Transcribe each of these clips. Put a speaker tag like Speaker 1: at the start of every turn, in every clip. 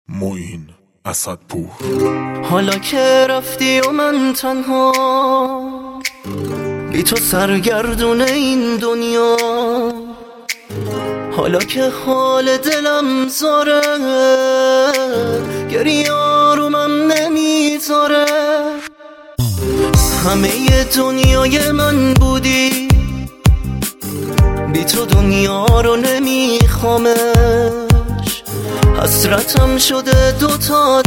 Speaker 1: معین اسدپور.
Speaker 2: حالا که رفتی و من تنها بی تو سرگردون این دنیا، حالا که حال دلم زاره گریه آرومم نمیذاره، همه دنیای من بودی، بی تو دنیا رو نمیخوامش، حسرتم شده دوتا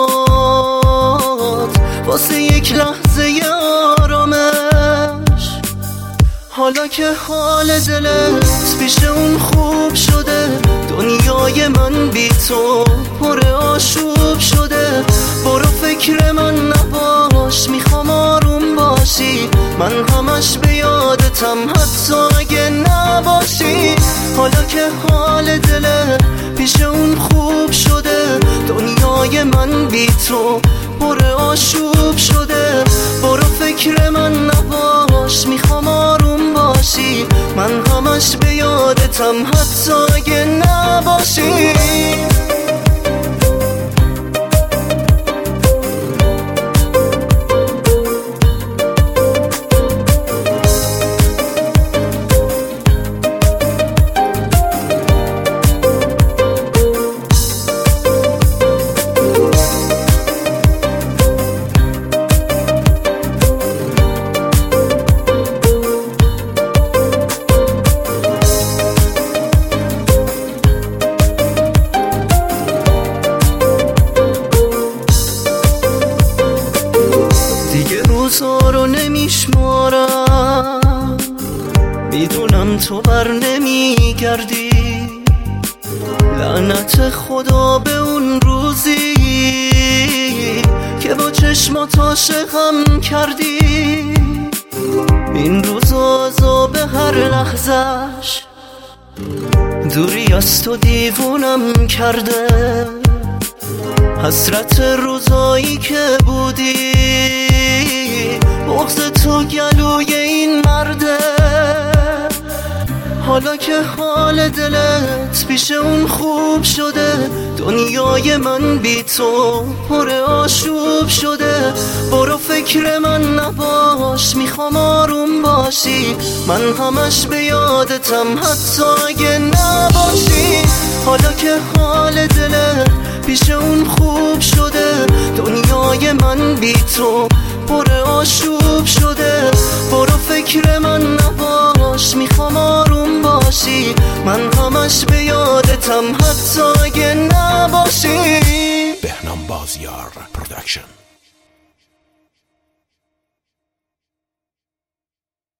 Speaker 2: دستات واسه یک لحظه آرامش. حالا که حال دلت پیش اون خوب شده، دنیای من بی تو پر آشوب شده، برو فکر من نباش، میخوام آروم باشی، من همش به یادتم حتی اگه نباشی. حالا که حال دلت پیش اون خوب شده، دنیای من بی تو پر آشوب شده، برو فکر من نباش، میخوام آروم باشی، من همش به یادتم حتی اگه نباشی. دیگه روزا رو نمیشمارم، میدونم تو بر نمیگردی، لعنت خدا به اون روزی که با چشمات عاشقم کردی. این روزا عذاب هر لحظش، دوری از تو دیوونم کرده، حسرت روزایی که بودی، بغض تو گلوی این مرده. حالا که حال دلت پیش اون خوب شده، دنیای من بی تو پر آشوب شده، برو فکر من نباش، میخوام آروم باشی، من همش به یادتم حتی اگه نباشی. حالا که حال دلت پیش اون خوب شده، دنیای من بی تو پر آشوب شده، برو فکر من نباش، میخوام آروم باشی، من همش به یادتم حتی اگه نباشی.
Speaker 1: بهنام بازیار پروداکشن.